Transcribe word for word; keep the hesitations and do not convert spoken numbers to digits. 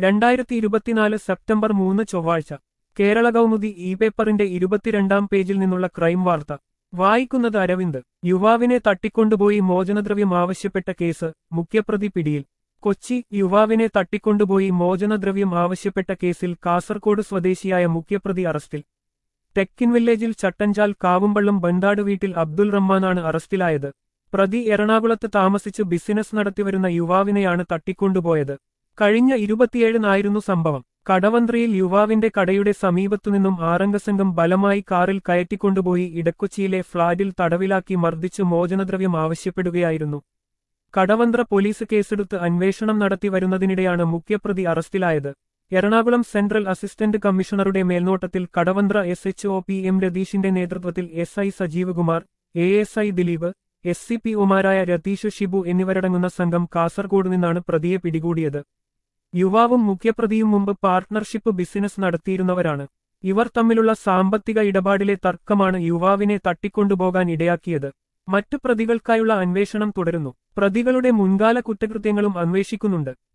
രണ്ടായിരത്തി ഇരുപത്തിനാല് സെപ്റ്റംബർ മൂന്ന് ചൊവ്വാഴ്ച കേരള കൗമുദി ഇ പേപ്പറിന്റെ ഇരുപത്തിരണ്ടാം പേജിൽ നിന്നുള്ള ക്രൈം വാർത്ത വായിക്കുന്നത് അരവിന്ദ്. യുവാവിനെ തട്ടിക്കൊണ്ടുപോയി മോചനദ്രവ്യം ആവശ്യപ്പെട്ട കേസ്, മുഖ്യപ്രതി പിടിയിൽ. കൊച്ചി യുവാവിനെ തട്ടിക്കൊണ്ടുപോയി മോചനദ്രവ്യം ആവശ്യപ്പെട്ട കേസിൽ കാസർകോട് സ്വദേശിയായ മുഖ്യപ്രതി അറസ്റ്റിൽ. തെക്കിൻ വില്ലേജിൽ ചട്ടഞ്ചാൽ കാവുമ്പള്ളം ബണ്ടാട് വീട്ടിൽ അബ്ദുൾ റഹ്മാനാണ് അറസ്റ്റിലായത്. പ്രതി എറണാകുളത്ത് താമസിച്ച് ബിസിനസ് നടത്തിവരുന്ന യുവാവിനെയാണ് തട്ടിക്കൊണ്ടുപോയത്. കഴിഞ്ഞ ഇരുപത്തിയേഴിനായിരുന്നു സംഭവം. കടവന്ത്രയിൽ യുവാവിന്റെ കടയുടെ സമീപത്തുനിന്നും ആറംഗസംഘം ബലമായി കാറിൽ കയറ്റിക്കൊണ്ടുപോയി ഇടക്കൊച്ചിയിലെ ഫ്ളാറ്റിൽ തടവിലാക്കി മർദ്ദിച്ച് മോചനദ്രവ്യം ആവശ്യപ്പെടുകയായിരുന്നു. കടവന്ത്ര പോലീസ് കേസെടുത്ത് അന്വേഷണം നടത്തി വരുന്നതിനിടെയാണ് മുഖ്യപ്രതി അറസ്റ്റിലായത്. എറണാകുളം സെൻട്രൽ അസിസ്റ്റന്റ് കമ്മീഷണറുടെ മേൽനോട്ടത്തിൽ Kadavanthra S H O P M രതീഷിന്റെ നേതൃത്വത്തിൽ S I Sajeev Kumar, A S I Dileep, S C P ഒമാരായ രതീഷ്, ഷിബു എന്നിവരടങ്ങുന്ന സംഘം കാസർകോട് നിന്നാണ് പ്രതിയെ പിടികൂടിയത്. യുവാവും മുഖ്യപ്രതിയും മുമ്പ് പാർട്ട്ണർഷിപ്പ് ബിസിനസ് നടത്തിയിരുന്നവരാണ്. ഇവർ തമ്മിലുള്ള സാമ്പത്തിക ഇടപാടിലെ തർക്കമാണ് യുവാവിനെ തട്ടിക്കൊണ്ടുപോകാൻ ഇടയാക്കിയത്. മറ്റു പ്രതികൾക്കായുള്ള അന്വേഷണം തുടരുന്നു. പ്രതികളുടെ മുൻകാല കുറ്റകൃത്യങ്ങളും അന്വേഷിക്കുന്നുണ്ട്.